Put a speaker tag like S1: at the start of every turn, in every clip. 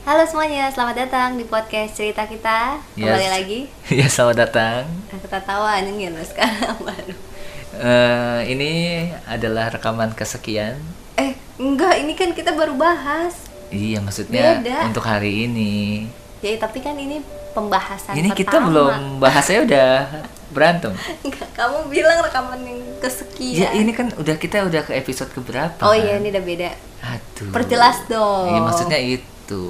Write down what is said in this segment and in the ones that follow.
S1: Halo semuanya, selamat datang di podcast cerita kita. Kembali lagi.
S2: Ya, selamat datang.
S1: Aku tawa anjing ya sekarang baru.
S2: Ini adalah rekaman kesekian.
S1: Enggak, ini kan kita baru bahas.
S2: Iya, maksudnya
S1: Beda.
S2: untuk hari ini.
S1: Ya, tapi kan ini pembahasan
S2: Ini
S1: pertama.
S2: kita belum bahasnya udah berantem.
S1: Enggak, kamu bilang rekaman yang kesekian.
S2: Ya, ini kan kita udah ke episode keberapa?
S1: Oh
S2: kan?
S1: iya, ini udah beda.
S2: Aduh.
S1: Perjelas dong.
S2: Iya, maksudnya itu.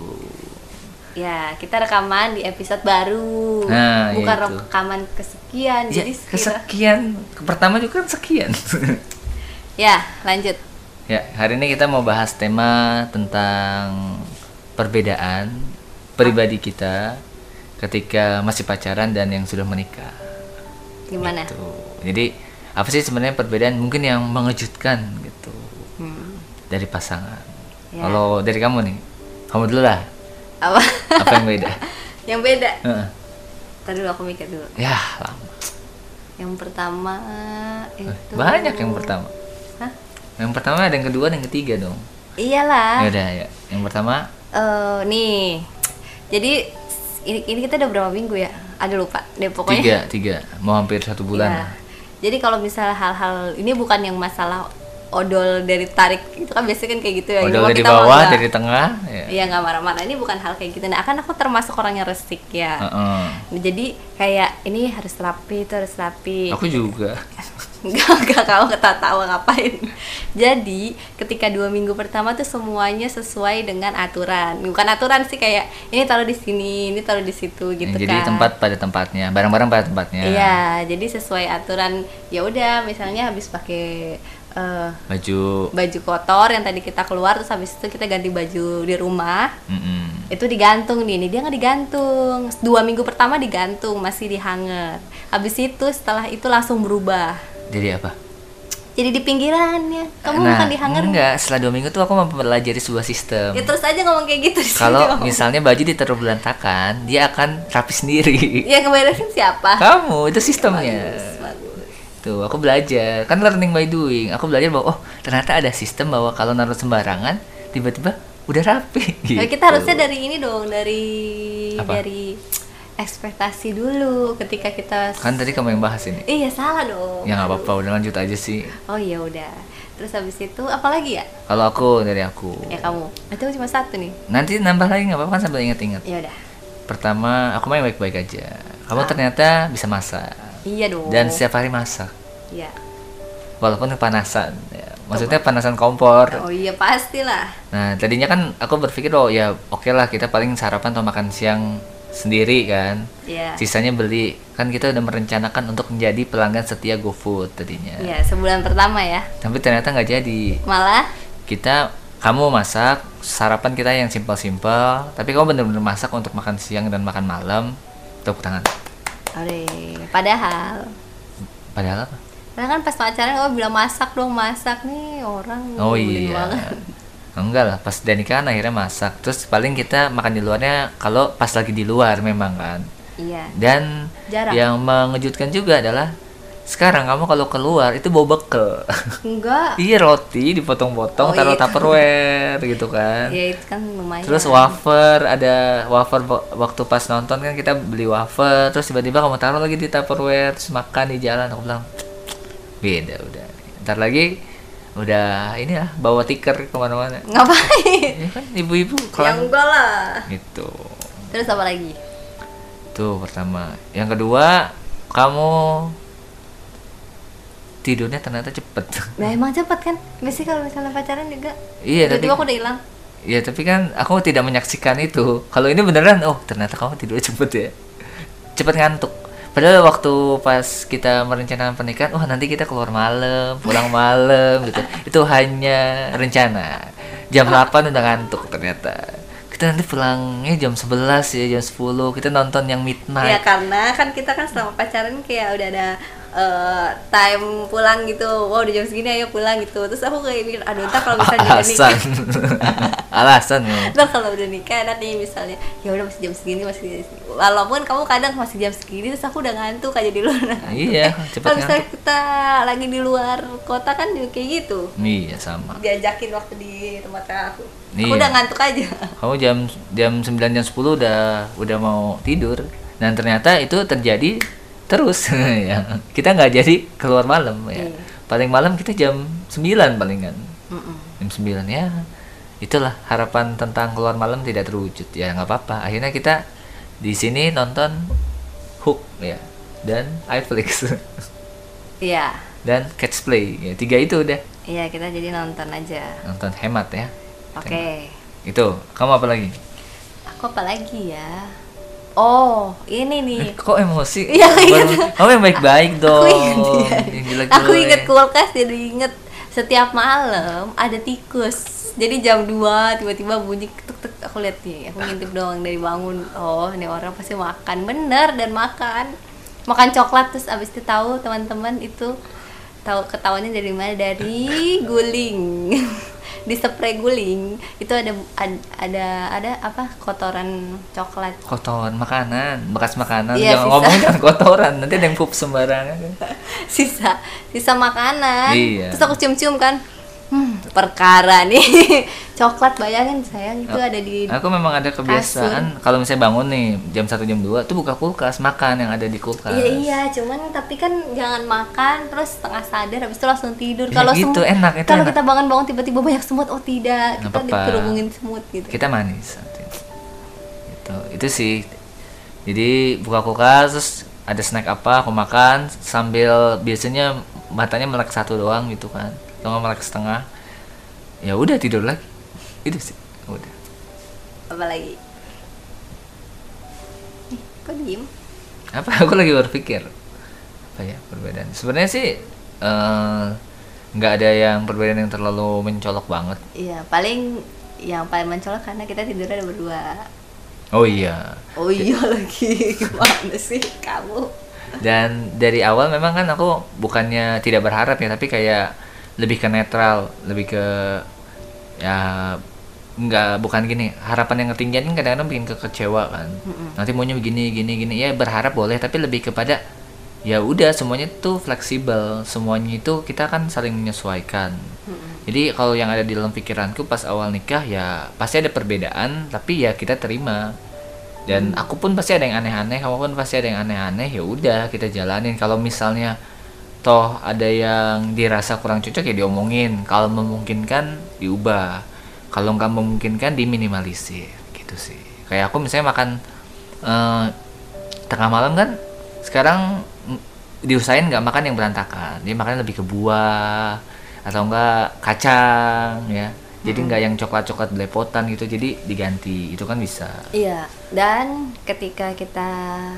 S1: Ya, kita rekaman di episode baru.
S2: Nah,
S1: bukan
S2: ya itu.
S1: rekaman kesekian.
S2: Ya,
S1: Jadi
S2: kesekian. Pertama juga kan sekian.
S1: Ya, lanjut.
S2: Ya, hari ini kita mau bahas tema tentang perbedaan pribadi kita ketika masih pacaran dan yang sudah menikah.
S1: Gimana?
S2: Gitu. Jadi apa sih sebenarnya perbedaan mungkin yang mengejutkan gitu dari pasangan?
S1: Ya.
S2: Kalau dari kamu nih, kamu dulu lah.
S1: Apa?
S2: Apa yang beda?
S1: Yang beda.
S2: Heeh.
S1: Tadi dulu aku mikir dulu.
S2: Ya lama.
S1: Yang pertama itu
S2: Banyak yang pertama.
S1: Hah?
S2: Yang pertama ada yang kedua dan yang ketiga dong.
S1: Iyalah.
S2: Ya udah ya. Yang pertama
S1: Nih. Jadi ini kita udah berapa minggu ya? Ada lupa deh pokoknya.
S2: tiga. Mau hampir 1 bulan.
S1: Iya. Jadi kalau misalnya hal-hal ini bukan yang masalah odol dari tarik itu kan biasanya kan kayak gitu ya.
S2: Odol
S1: Cuma
S2: dari
S1: kita mah
S2: bawah,
S1: nggak-
S2: dari tengah. Ya.
S1: Iya nggak marah-marah. Ini bukan hal kayak gitu. Nah kan aku termasuk orang yang resik ya.
S2: Heeh.
S1: Jadi kayak ini harus rapi, itu harus rapi.
S2: Aku juga.
S1: Enggak, kamu ketawa ngapain. Jadi ketika 2 minggu pertama tuh semuanya sesuai dengan aturan. Bukan aturan sih, kayak ini taruh di sini, ini taruh di situ gitu.
S2: Jadi
S1: kan.
S2: tempat pada tempatnya, barang-barang pada tempatnya.
S1: Iya, jadi sesuai aturan. Ya udah, misalnya habis pakai
S2: Baju.
S1: kotor yang tadi kita keluar, terus habis itu kita ganti baju di rumah.
S2: Mm-mm.
S1: Itu digantung nih, ini dia nggak digantung. 2 minggu pertama digantung, masih dihanger. Habis itu setelah itu langsung berubah.
S2: Jadi apa?
S1: Jadi di pinggirannya. Kamu bukan dihanger.
S2: Enggak, setelah 2 minggu tuh aku mempelajari sebuah sistem.
S1: Ya terus aja ngomong kayak gitu di sini.
S2: Kalau misalnya baju ditaruh berantakan, dia akan rapi sendiri.
S1: ya ngeberesin siapa?
S2: Kamu, itu sistemnya.
S1: Bagus.
S2: Tuh, aku belajar. Kan learning by doing. Aku belajar bahwa ternyata ada sistem bahwa kalau naruh sembarangan, tiba-tiba udah rapi.
S1: Nah,
S2: Gitu.
S1: kita harusnya dari ini dong, dari
S2: Apa?
S1: ekspektasi dulu ketika kita.
S2: Kan tadi kamu yang bahas ini.
S1: Iya salah dong.
S2: Ya nggak apa-apa, udah lanjut aja sih.
S1: Oh iya udah. Terus habis itu apa lagi ya?
S2: Kalau aku dari aku.
S1: Ya kamu. Itu cuma satu nih.
S2: Nanti nambah lagi nggak apa-apa kan sambil ingat-ingat.
S1: Ya udah.
S2: Pertama, aku main baik-baik aja. Kamu ternyata bisa masak.
S1: Iya dong.
S2: Dan setiap hari masak.
S1: Iya.
S2: Walaupun kepanasan. Ya. Maksudnya panasan kompor.
S1: Oh iya pastilah.
S2: Nah, tadinya kan aku berpikir ya oke lah kita paling sarapan atau makan siang sendiri kan.
S1: Iya.
S2: Sisanya beli. Kan kita udah merencanakan untuk menjadi pelanggan setia GoFood tadinya.
S1: Iya, sebulan pertama ya.
S2: Tapi ternyata nggak jadi.
S1: Malah
S2: Kamu masak, sarapan kita yang simpel-simpel, tapi kamu bener-bener masak untuk makan siang dan makan malam. Tepuk tangan.
S1: padahal
S2: Padahal apa?
S1: karena kan pas pacaran kamu bilang masak dong, masak nih orang.
S2: Oh
S1: nyebelin
S2: iya.
S1: banget.
S2: Enggak lah, pas udah nikahan akhirnya masak. Terus paling kita makan di luarnya kalau pas lagi di luar memang kan.
S1: Iya.
S2: Dan
S1: Jarang.
S2: yang mengejutkan juga adalah sekarang kamu kalau keluar itu bawa bekal.
S1: Enggak.
S2: Iya, roti dipotong-potong,
S1: Oh,
S2: taruh
S1: iya.
S2: Tupperware gitu kan.
S1: Ya itu kan lumayan.
S2: Terus wafer, ada wafer waktu pas nonton kan kita beli wafer, terus tiba-tiba kamu taruh lagi di Tupperware, terus makan di jalan. Aku bilang beda udah. Ntar lagi udah ini lah bawa tikar kemana-mana.
S1: Ngapain?
S2: Ya kan ibu-ibu
S1: Ya
S2: kelang
S1: enggak lah.
S2: gitu.
S1: Terus apa lagi?
S2: Tuh pertama. Yang kedua, kamu tidurnya ternyata cepet.
S1: Nah emang cepet kan? Biasanya kalau misalnya pacaran juga.
S2: Iya,
S1: Tiba-tiba
S2: tapi
S1: aku udah hilang.
S2: ya tapi kan aku tidak menyaksikan itu. Kalau ini beneran, ternyata kamu tidurnya cepet ya. Cepet ngantuk. Padahal waktu pas kita merencanakan pernikahan, nanti kita keluar malam, pulang malam gitu. Itu hanya rencana. Jam 8 udah ngantuk ternyata. Kita nanti pulangnya jam 11 ya, jam 10. Kita nonton yang
S1: Ya
S2: midnight.
S1: karena kan kita kan selama pacaran kayak udah ada time pulang gitu, wow udah jam segini ayo pulang gitu. Terus aku kayak mikir, aduh ntar kalau misalnya udah
S2: Alasan.
S1: nikah
S2: Alasan ya.
S1: ntar kalau udah nikah enak nih misalnya, ya udah masih jam segini walaupun kamu kadang masih jam segini terus aku udah ngantuk aja di luar.
S2: Iya, cepet
S1: Kalau misalnya
S2: ngantuk.
S1: kita lagi di luar kota kan juga kayak gitu,
S2: Iya sama.
S1: diajakin waktu di tempat aku
S2: Iya.
S1: udah ngantuk aja.
S2: Kamu jam 9 jam 10 udah mau tidur. Dan ternyata itu terjadi terus ya. Kita nggak jadi keluar malam ya.
S1: Iya.
S2: Paling malam kita jam 9 palingan.
S1: Mm-mm.
S2: Jam 9 ya. Itulah harapan tentang keluar malam tidak terwujud. Ya nggak apa-apa. Akhirnya kita di sini nonton Hook ya dan iFlix
S1: Iya,
S2: dan Catch Play. Ya, 3 itu udah
S1: iya kita jadi nonton aja.
S2: nonton hemat ya.
S1: Oke.
S2: Itu, kamu apa lagi?
S1: Aku apa lagi ya? Oh, ini nih.
S2: Kok emosi?
S1: Iya, ingat.
S2: Kamu yang baik-baik dong.
S1: Aku inget ya.
S2: Yang jelek
S1: Aku inget kulkas, jadi inget setiap malam ada tikus. Jadi jam 2 tiba-tiba bunyi tuk tuk, aku lihat nih, aku ngintip doang dari bangun. Oh, ini orang pasti makan, bener, dan makan coklat. Terus abis itu tahu teman-teman itu tahu ketawanya dari mana, dari guling. Di spray guling itu ada apa, kotoran coklat.
S2: Kotoran makanan, bekas makanan.
S1: Iya,
S2: Jangan
S1: sisa.
S2: ngomongin jangan kotoran, nanti ada yang pup sembarangan.
S1: sisa makanan.
S2: Iya.
S1: Terus aku cium-cium kan, perkara nih. Coklat, bayangin sayang itu ada di
S2: Aku memang ada kebiasaan kalau misalnya bangun nih jam 1 jam 2 tuh buka kulkas, makan yang ada di kulkas.
S1: iya, cuman tapi kan jangan makan terus setengah sadar habis itu langsung tidur.
S2: Ya gitu, enak, itu
S1: kalau
S2: enak.
S1: kita bangun-bangun tiba-tiba banyak semut, oh tidak,
S2: Nggak
S1: kita
S2: apa-apa.
S1: dikerubungin semut gitu.
S2: Kita manis nanti. Itu sih. Jadi buka kulkas terus ada snack apa aku makan sambil biasanya matanya melek satu doang gitu kan. Kalau nggak melek setengah. Ya udah tidur lagi. Itu sih. Udah.
S1: Apa lagi? Kok diem?
S2: Apa aku lagi berpikir apa ya perbedaan. Sebenarnya sih nggak ada yang perbedaan yang terlalu mencolok banget.
S1: Iya, yang paling mencolok karena kita tidurnya ada berdua.
S2: Oh iya.
S1: Oh iya lagi, gimana sih kamu?
S2: Dan dari awal memang kan aku bukannya tidak berharap ya, tapi kayak lebih ke netral, lebih ke ya bukan gini, harapan yang ketinggian kan kadang-kadang bikin kekecewa kan. Nanti maunya begini gini ya, berharap boleh, tapi lebih kepada ya udah semuanya tuh fleksibel, semuanya itu kita kan saling menyesuaikan. Jadi kalau yang ada di dalam pikiranku pas awal nikah ya pasti ada perbedaan, tapi ya kita terima. Dan aku pun pasti ada yang aneh-aneh, kamu pun pasti ada yang aneh-aneh, ya udah kita jalanin. Kalau misalnya toh ada yang dirasa kurang cocok ya diomongin, kalau memungkinkan diubah, kalau nggak memungkinkan diminimalisir gitu sih. Kayak aku misalnya makan tengah malam kan sekarang diusahain nggak makan yang berantakan, dia makan lebih ke buah atau enggak kacang ya, jadi nggak yang coklat belepotan gitu, jadi diganti, itu kan bisa.
S1: Iya, dan ketika kita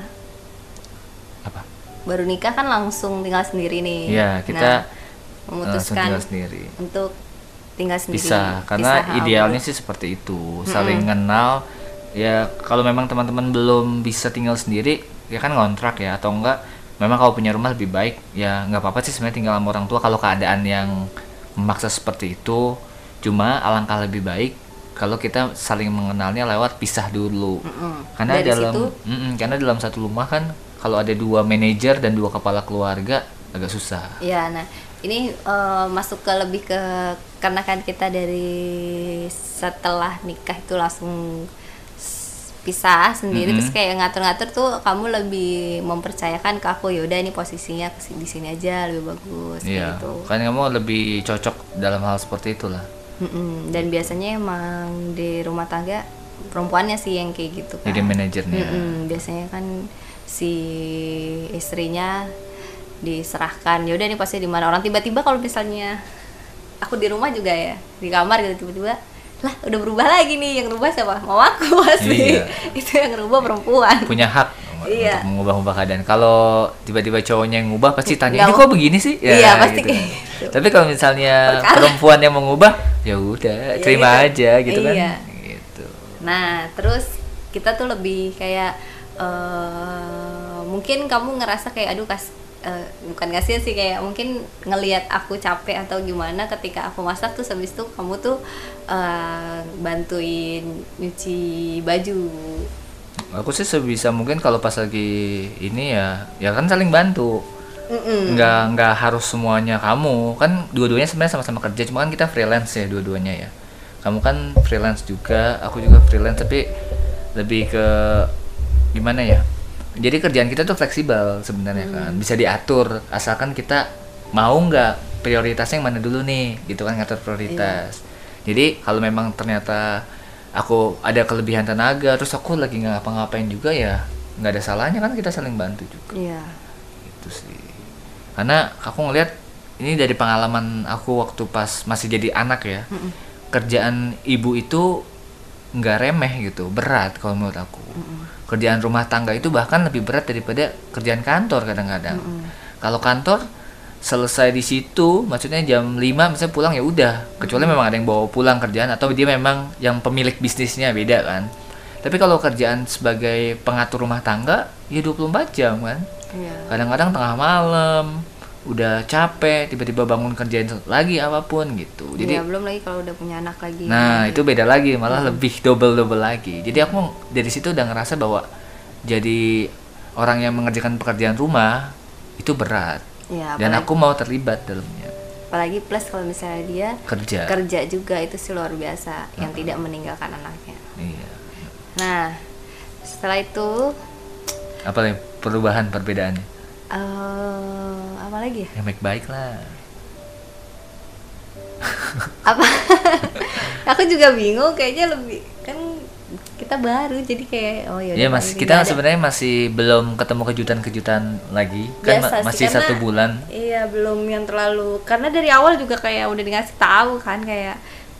S2: Apa?
S1: baru nikah kan langsung tinggal sendiri nih.
S2: Iya, kita
S1: memutuskan
S2: tinggal sendiri.
S1: untuk tinggal sendiri.
S2: Bisa, karena
S1: Pisah
S2: idealnya
S1: sama-
S2: sih seperti itu, saling kenal. Ya kalau memang teman-teman belum bisa tinggal sendiri, ya kan ngontrak ya, atau enggak memang kalau punya rumah lebih baik, ya nggak apa-apa sih sebenarnya tinggal sama orang tua kalau keadaan yang memaksa seperti itu. Cuma alangkah lebih baik kalau kita saling mengenalnya lewat pisah dulu. Karena
S1: Dari
S2: dalam
S1: situ-
S2: karena dalam satu rumah kan kalau ada 2 manajer dan 2 kepala keluarga agak susah.
S1: Iya, nah ini masuk ke lebih ke karena kan kita dari setelah nikah itu langsung pisah sendiri, terus kayak ngatur-ngatur tuh kamu lebih mempercayakan ke aku, yaudah ini posisinya di sini aja lebih bagus
S2: Iya,
S1: kayak gitu.
S2: kan kamu lebih cocok dalam hal seperti itulah.
S1: Dan biasanya emang di rumah tangga perempuannya sih yang kayak gitu kan.
S2: Jadi manajernya.
S1: Biasanya kan si istrinya diserahkan, yaudah ini pasti di mana orang. Tiba-tiba kalau misalnya aku di rumah juga ya, di kamar gitu, tiba-tiba lah udah berubah lagi nih, yang rubah siapa? Mau aku pasti.
S2: Iya.
S1: Itu yang rubah perempuan.
S2: Punya hak
S1: Iya.
S2: untuk mengubah-ubah keadaan. Kalau tiba-tiba cowoknya yang ngubah pasti tanya,
S1: Nggak
S2: ini
S1: mau.
S2: kok begini sih?
S1: Iya, pasti
S2: gitu.
S1: kayak gitu.
S2: Tapi kalau misalnya
S1: Perkara.
S2: perempuan yang mengubah, ya udah
S1: Ya
S2: terima
S1: gitu.
S2: aja gitu kan.
S1: Iya.
S2: Gitu.
S1: Nah, terus kita tuh lebih kayak mungkin kamu ngerasa kayak aduh bukan kasihan sih, kayak mungkin ngelihat aku capek atau gimana ketika aku masak, terus habis itu kamu tuh bantuin nyuci baju.
S2: Aku sih sebisa mungkin kalau pas lagi ini ya kan saling bantu. Nggak harus semuanya kamu, kan dua-duanya sebenarnya sama-sama kerja, cuma kan kita freelance ya dua-duanya ya. Kamu kan freelance juga, aku juga freelance, tapi lebih ke gimana ya, jadi kerjaan kita tuh fleksibel sebenarnya kan, bisa diatur asalkan kita mau nggak prioritasnya yang mana dulu nih gitu kan, ngatur prioritas. Jadi kalau memang ternyata aku ada kelebihan tenaga terus aku lagi nggak ngapa-ngapain juga, ya nggak ada salahnya kan kita saling bantu juga.
S1: Iya.
S2: Itu sih, karena aku ngelihat ini dari pengalaman aku waktu pas masih jadi anak ya. Kerjaan ibu itu nggak remeh gitu, berat kalau menurut aku. Kerjaan rumah tangga itu bahkan lebih berat daripada kerjaan kantor kadang-kadang. Kalau kantor selesai di situ, maksudnya jam 5 misalnya pulang ya udah, kecuali memang ada yang bawa pulang kerjaan atau dia memang yang pemilik bisnisnya, beda kan. Tapi kalau kerjaan sebagai pengatur rumah tangga ya 24 jam kan. Kadang-kadang tengah malam udah capek, tiba-tiba bangun kerjain lagi apapun gitu. Jadi
S1: belum lagi kalau udah punya anak lagi.
S2: Nah, itu beda lagi, malah lebih double lagi. Jadi aku dari situ udah ngerasa bahwa jadi orang yang mengerjakan pekerjaan rumah itu berat.
S1: Ya,
S2: dan aku mau terlibat dalamnya.
S1: Apalagi plus kalau misalnya dia
S2: kerja
S1: juga, itu sih luar biasa, yang tidak meninggalkan anaknya.
S2: Iya.
S1: Nah, setelah itu
S2: apa nih perubahan perbedaannya?
S1: Apa lagi ya?
S2: Yang baik-baik lah.
S1: Apa? Aku juga bingung, kayaknya lebih kan kita baru, jadi kayak
S2: ya kita sebenarnya masih belum ketemu kejutan-kejutan lagi kan. Biasa masih sih, 1 bulan.
S1: Iya, belum yang terlalu, karena dari awal juga kayak udah dikasih tahu kan, kayak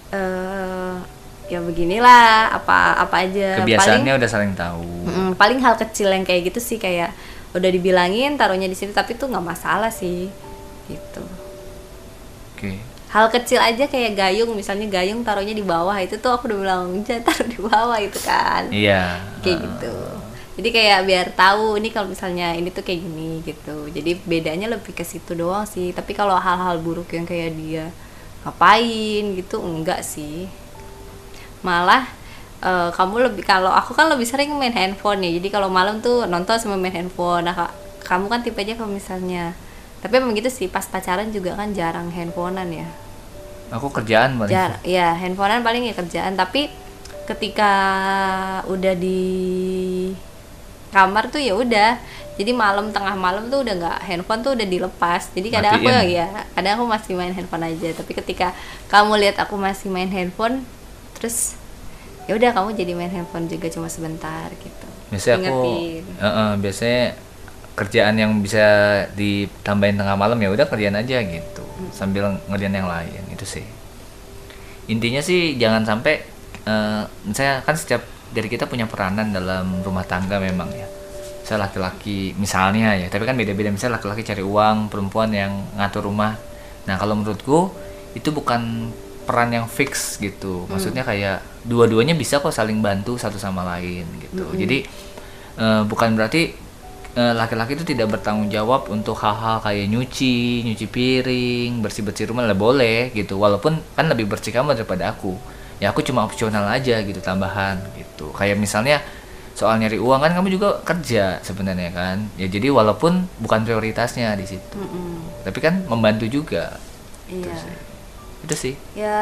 S1: ya beginilah, apa aja
S2: kebiasaannya udah saling tahu.
S1: Paling hal kecil yang kayak gitu sih, kayak udah dibilangin taruhnya di sini, tapi tuh nggak masalah sih gitu.
S2: Oke.
S1: Hal kecil aja kayak gayung, misalnya gayung taruhnya di bawah, itu tuh aku udah bilang jangan taruh di bawah itu kan.
S2: Iya.
S1: Kayak gitu. Jadi kayak biar tahu ini kalau misalnya ini tuh kayak gini gitu. Jadi bedanya lebih ke situ doang sih. Tapi kalau hal-hal buruk yang kayak dia ngapain gitu enggak sih. Malah kamu lebih, kalau aku kan lebih sering main handphone ya. Jadi kalau malam tuh nonton sama main handphone. Nah, kamu kan tipe aja kalau misalnya, tapi emang gitu sih, pas pacaran juga kan jarang handphonean ya.
S2: Aku kerjaan paling.
S1: Ya, handphonean paling ya kerjaan. Tapi ketika udah di kamar tuh ya udah. Jadi malam, tengah malam tuh udah nggak, handphone tuh udah dilepas. Jadi kadang kadang aku masih main handphone aja. Tapi ketika kamu lihat aku masih main handphone, terus ya udah kamu jadi main handphone juga cuma sebentar gitu.
S2: Biasanya biasanya kerjaan yang bisa ditambahin tengah malam ya udah kerjaan aja gitu, sambil ngerjain yang lain. Itu sih intinya sih, jangan sampai misalnya kan setiap dari kita punya peranan dalam rumah tangga memang ya. Saya laki-laki misalnya ya, tapi kan beda-beda, misalnya laki-laki cari uang, perempuan yang ngatur rumah. Nah kalau menurutku itu bukan peran yang fix gitu. Maksudnya kayak dua-duanya bisa kok saling bantu satu sama lain gitu. Jadi bukan berarti laki-laki itu tidak bertanggung jawab untuk hal-hal kayak nyuci piring, bersih-bersih rumah, lah boleh gitu. Walaupun kan lebih bersih kamu daripada aku. Ya aku cuma opsional aja gitu, tambahan gitu. Kayak misalnya soal nyari uang kan kamu juga kerja sebenarnya kan. Ya jadi walaupun bukan prioritasnya di situ. Tapi kan membantu juga.
S1: Iya.
S2: Itu sih
S1: ya,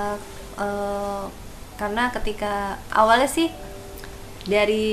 S1: karena ketika awalnya sih dari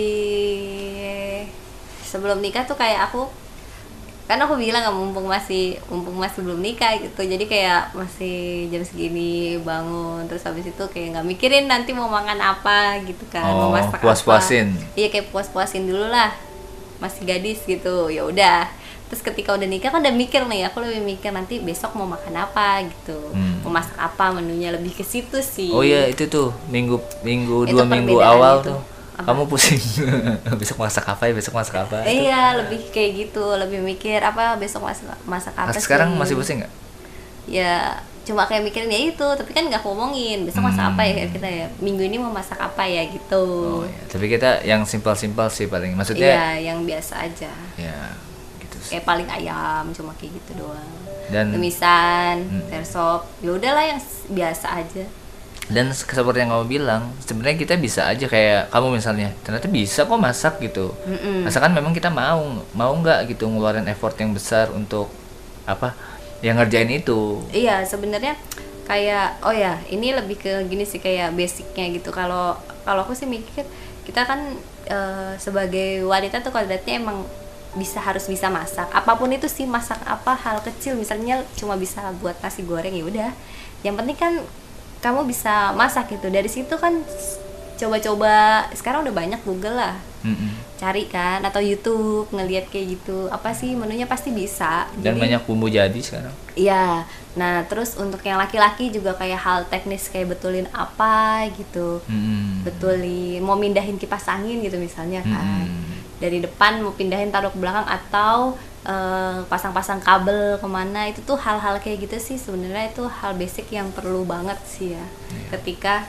S1: sebelum nikah tuh kayak aku kan aku bilang mumpung masih belum nikah gitu, jadi kayak masih jam segini bangun, terus habis itu kayak nggak mikirin nanti mau makan apa gitu kan, mau masak
S2: puas-puasin.
S1: Iya, kayak puas-puasin dulu lah, masih gadis gitu. Ya udah, terus ketika udah nikah kan udah mikir nih, aku lebih mikir nanti besok mau makan apa gitu, mau masak apa, menunya lebih ke situ sih.
S2: Oh iya, itu tuh minggu 2 minggu awal itu. Tuh kamu pusing besok masak apa ya, besok masak apa.
S1: Iya, lebih kayak gitu, lebih mikir apa besok masak apa.
S2: Sekarang masih pusing nggak?
S1: Ya cuma kayak mikirin ya itu, tapi kan nggak ngomongin besok masak apa ya kita ya, minggu ini mau masak apa ya gitu.
S2: Oh, iya. Tapi kita yang simpel-simpel sih paling, maksudnya
S1: iya yang biasa aja
S2: ya gitu
S1: kayak paling ayam cuma kayak gitu doang.
S2: Dan
S1: Tumisan, sop, ya udahlah yang biasa aja.
S2: dan seperti yang kamu bilang, sebenarnya kita bisa aja kayak kamu misalnya, ternyata bisa kok masak gitu. Asalkan memang kita mau nggak gitu ngeluarin effort yang besar untuk apa? Yang ngerjain itu.
S1: Iya, sebenarnya kayak oh ya, ini lebih ke gini sih kayak basicnya gitu. Kalau aku sih mikir kita kan sebagai wanita tuh kodratnya emang harus bisa masak. Apapun itu sih, masak apa hal kecil misalnya cuma bisa buat nasi goreng ya udah. Yang penting kan kamu bisa masak gitu. Dari situ kan coba-coba, sekarang udah banyak Google lah. Cari kan atau YouTube ngelihat kayak gitu. Apa sih menunya pasti bisa.
S2: Dan banyak bumbu jadi sekarang.
S1: Iya. Nah, terus untuk yang laki-laki juga kayak hal teknis kayak betulin apa gitu. Betulin mau mindahin kipas angin gitu misalnya kan. Dari depan mau pindahin taruh ke belakang atau pasang-pasang kabel kemana, itu tuh hal-hal kayak gitu sih sebenarnya itu hal basic yang perlu banget sih ya ketika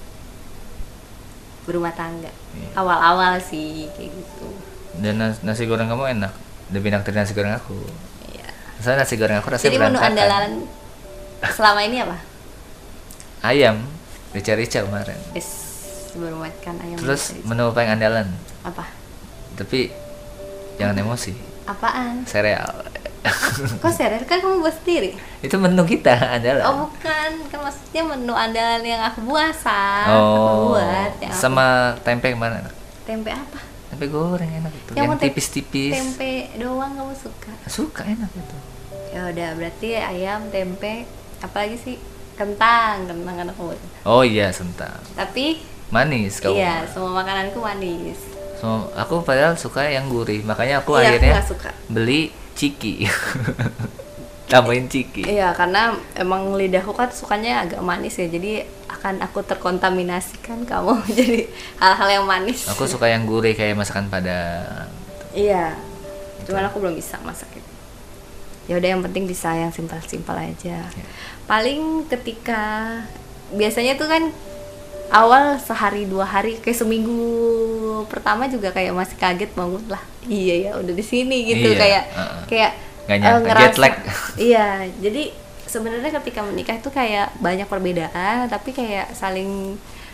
S1: berumah tangga. Awal-awal sih kayak gitu.
S2: Dan nasi goreng kamu enak, lebih enak dari nasi goreng aku.
S1: Iya.
S2: Soalnya nasi goreng aku rasanya
S1: jadi menu
S2: berantakan.
S1: andalan selama ini apa?
S2: Ayam rica-rica kemarin.
S1: Baru makan ayam.
S2: Terus menu paling andalan,
S1: apa?
S2: tapi jangan emosi,
S1: Apaan?
S2: sereal.
S1: Kok serius kan kamu buat sendiri?
S2: Itu menu kita andalan.
S1: Oh bukan, kan maksudnya menu andalan yang aku buat aku
S2: Oh,
S1: buat yang
S2: sama tempe kemana?
S1: tempe apa?
S2: Tempe goreng enak itu,
S1: Yang
S2: yang
S1: mau
S2: tipis-tipis.
S1: Tempe doang kamu suka?
S2: Suka, enak itu.
S1: Ya udah berarti ayam, tempe, apalagi sih? Kentang kan aku buat.
S2: Oh iya, sentang.
S1: Tapi
S2: Manis kamu.
S1: iya, semua makananku manis.
S2: So, aku padahal suka yang gurih, makanya aku
S1: Iya, aku
S2: akhirnya
S1: nggak suka.
S2: beli ciki. Tambahin ciki.
S1: Iya, karena emang lidahku kan sukanya agak manis ya, jadi akan aku terkontaminasikan kamu jadi hal-hal yang manis.
S2: Aku suka yang gurih kayak masakan Padang.
S1: Iya, cuman aku belum bisa masak itu. Ya udah, yang penting bisa yang simpel-simpel aja. Paling ketika biasanya tuh kan awal sehari 2 hari, kayak seminggu pertama juga kayak masih kaget bangun lah. Iya ya, udah di sini gitu.
S2: Iya,
S1: kayak
S2: Nggak nyangka, jet lag.
S1: Iya, jadi sebenarnya ketika menikah itu kayak banyak perbedaan, tapi kayak saling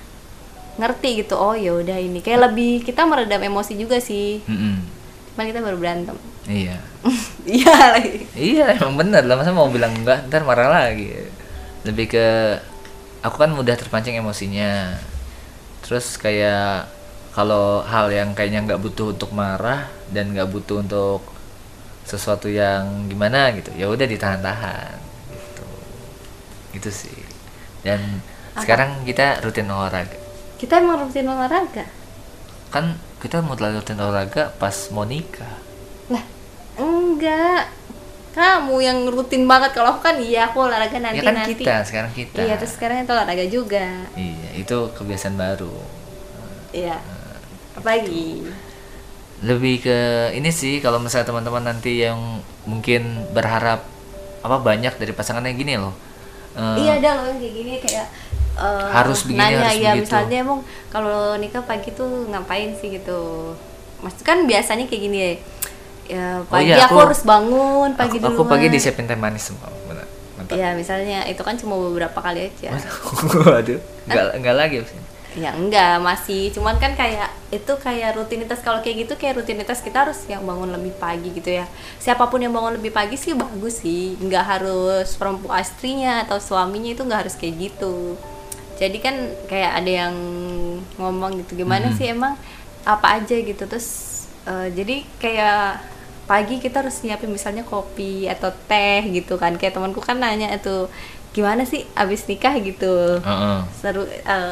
S1: ngerti gitu. Oh ya udah, ini kayak lebih kita meredam emosi juga sih. Cuman kita baru berantem.
S2: Iya.
S1: Iya lagi.
S2: Iya, emang bener lah, masa mau bilang enggak ntar marah lagi. Lebih ke aku kan mudah terpancing emosinya. Terus kayak kalau hal yang kayaknya nggak butuh untuk marah dan nggak butuh untuk sesuatu yang gimana gitu, ya udah ditahan-tahan gitu. Gitu sih. Dan sekarang kita rutin olahraga.
S1: Kita emang rutin olahraga.
S2: Kan kita mulai rutin olahraga pas mau nikah.
S1: Lah, enggak. Kamu yang rutin banget. Kalau aku kan iya, aku olahraga nanti.
S2: Ya kan sekarang kita.
S1: Iya, terus sekarang itu olahraga juga.
S2: Iya, itu kebiasaan baru.
S1: Iya. Apalagi?
S2: Lebih ke ini sih, kalau misalnya teman-teman nanti yang mungkin berharap apa banyak dari pasangannya, gini loh.
S1: Iya, ada loh yang kayak gini kayak
S2: harus begini,
S1: nanya,
S2: harus
S1: ya
S2: begitu.
S1: misalnya emang kalau nikah pagi tuh ngapain sih gitu. Maksud kan biasanya kayak gini ya. Ya pagi
S2: iya,
S1: aku harus bangun pagi dulu.
S2: Aku pagi disiapin teh manis semua, benar. Mantap.
S1: Iya, misalnya itu kan cuma beberapa kali aja.
S2: Waduh, enggak lagi sih.
S1: Ya enggak, masih cuman kan kayak itu kayak rutinitas. Kalau kayak gitu kayak rutinitas kita harus yang bangun lebih pagi gitu ya. Siapapun yang bangun lebih pagi sih bagus sih, nggak harus perempuan, istrinya atau suaminya itu nggak harus kayak gitu. Jadi kan kayak ada yang ngomong gitu, gimana sih emang apa aja gitu. Terus jadi kayak pagi kita harus nyiapin misalnya kopi atau teh gitu kan. Kayak temanku kan nanya itu, gimana sih abis nikah gitu. Seru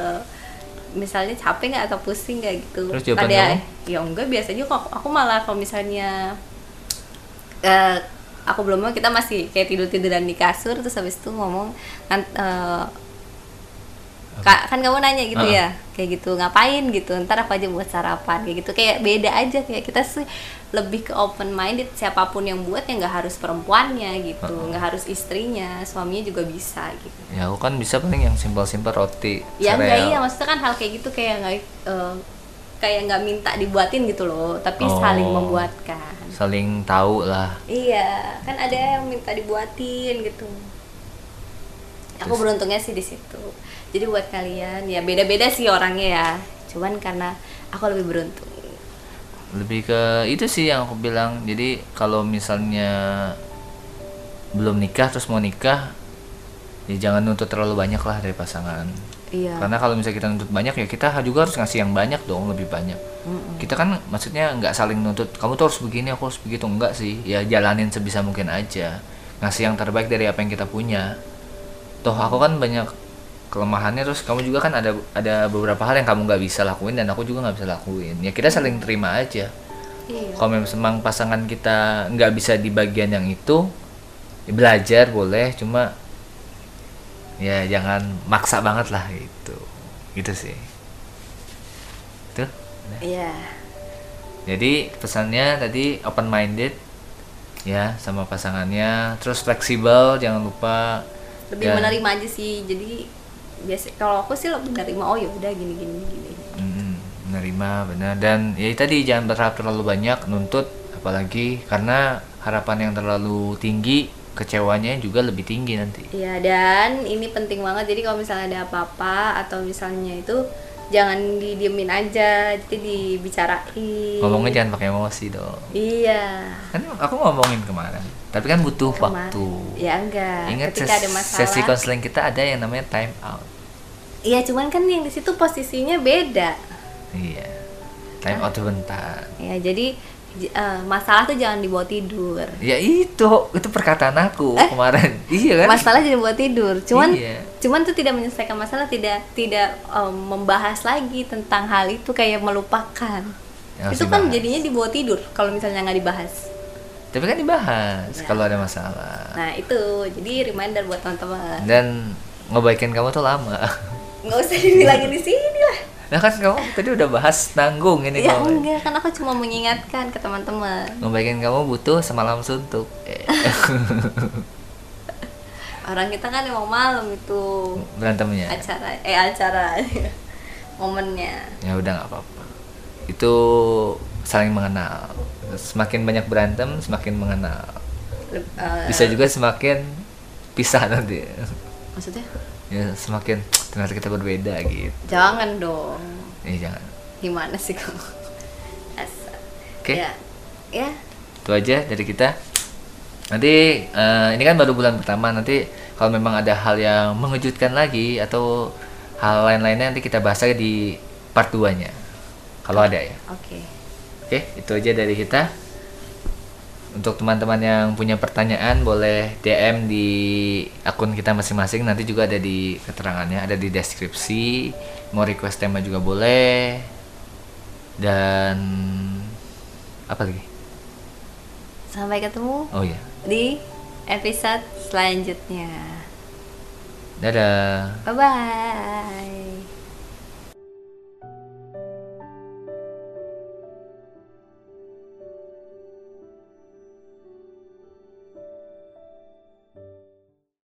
S1: misalnya capek nggak atau pusing nggak gitu.
S2: Terus jawaban
S1: ada
S2: kamu?
S1: ya enggak, biasanya kok aku malah kalau misalnya aku belum mau, kita masih kayak tiduran di kasur terus habis itu ngomong kan kamu nanya gitu ya kayak gitu, ngapain gitu, ntar apa aja buat sarapan kayak gitu. Kayak beda aja, kayak kita sih lebih ke open minded, siapapun yang buat ya nggak harus perempuannya gitu, nggak harus istrinya, suaminya juga bisa gitu.
S2: Ya aku kan bisa paling yang simpel-simpel roti,
S1: Ya enggak,
S2: sereal.
S1: iya maksudnya kan hal kayak gitu kayak nggak kayak nggak minta dibuatin gitu loh, tapi
S2: Oh.
S1: saling membuatkan.
S2: Saling tahu lah.
S1: Iya, kan ada yang minta dibuatin gitu. Aku
S2: Terus?
S1: beruntungnya sih di situ. Jadi buat kalian ya beda-beda sih orangnya ya. Cuman karena aku lebih beruntung.
S2: Lebih ke itu sih yang aku bilang. Jadi kalau misalnya belum nikah terus mau nikah, ya jangan nuntut terlalu banyak lah dari pasangan.
S1: Iya.
S2: Karena kalau misalnya kita nuntut banyak ya kita juga harus ngasih yang banyak dong, lebih banyak. Kita kan maksudnya nggak saling nuntut, kamu tuh harus begini, aku harus begitu, enggak sih. Ya jalanin sebisa mungkin aja. Ngasih yang terbaik dari apa yang kita punya. Toh aku kan banyak kelemahannya, terus kamu juga kan ada beberapa hal yang kamu nggak bisa lakuin dan aku juga nggak bisa lakuin. Ya kita saling terima aja.
S1: Iya.
S2: Kalau memang pasangan kita nggak bisa di bagian yang itu, ya belajar boleh, cuma ya jangan maksa banget lah gitu sih. Tuh.
S1: Iya.
S2: Jadi pesannya tadi open minded ya sama pasangannya, terus fleksibel, jangan lupa
S1: Lebih
S2: dan-
S1: menerima aja sih. Jadi biasa kalau aku sih lebih menerima, oh ya udah gini.
S2: menerima benar, dan ya tadi jangan berharap terlalu banyak nuntut, apalagi karena harapan yang terlalu tinggi kecewanya juga lebih tinggi nanti.
S1: Iya, dan ini penting banget. Jadi kalau misalnya ada apa-apa atau misalnya itu jangan didiemin aja, jadi dibicarain.
S2: Ngomongnya jangan pakai emosi dong.
S1: Iya.
S2: Kan aku ngomongin kemarin, tapi kan butuh
S1: Kemarin.
S2: waktu.
S1: Ya enggak.
S2: Ingat
S1: Ketika ada masalah.
S2: sesi konseling kita ada yang namanya time out.
S1: Iya, cuman kan yang di situ posisinya beda.
S2: Iya, time out sebentar.
S1: Ya, jadi masalah tuh jangan dibawa tidur.
S2: Ya itu perkataan aku kemarin. Iya kan?
S1: Masalah jangan dibawa tidur. Cuman
S2: Iya.
S1: cuman tuh tidak menyelesaikan masalah, tidak membahas lagi tentang hal itu, kayak melupakan.
S2: Yang
S1: Itu
S2: harus
S1: kan
S2: dibahas.
S1: jadinya dibawa tidur kalau misalnya nggak dibahas.
S2: Tapi kan dibahas
S1: Ya.
S2: kalau ada masalah.
S1: Nah, itu jadi reminder buat teman-teman.
S2: Dan ngebaikin kamu tuh lama.
S1: Nggak usah dibilangin di sini lah.
S2: Nah kan kamu tadi udah bahas nanggung ini
S1: Ya
S2: kamu.
S1: enggak, kan aku cuma mengingatkan ke teman-teman.
S2: Ngebaikin kamu butuh semalam suntuk.
S1: Orang kita kan emang malam itu
S2: Berantemnya.
S1: acara momennya.
S2: Ya udah nggak apa-apa. Itu saling mengenal. Semakin banyak berantem, semakin mengenal. Bisa juga semakin pisah nanti.
S1: Maksudnya?
S2: Ya semakin ternyata kita berbeda gitu.
S1: Jangan dong.
S2: Jangan.
S1: Gimana sih kamu? Asa.
S2: Oke.
S1: Ya. Ya.
S2: Itu aja dari kita. Nanti ini kan baru bulan pertama, nanti kalau memang ada hal yang mengejutkan lagi atau hal lain-lainnya nanti kita bahas lagi di part 2-nya. Kalau ada ya.
S1: Oke.
S2: Oke, itu aja dari kita. Untuk teman-teman yang punya pertanyaan boleh DM di akun kita masing-masing, nanti juga ada di keterangannya, ada di deskripsi. Mau request tema juga boleh. Dan apa lagi?
S1: Sampai ketemu
S2: Oh iya.
S1: di episode selanjutnya.
S2: Dadah.
S1: Bye bye.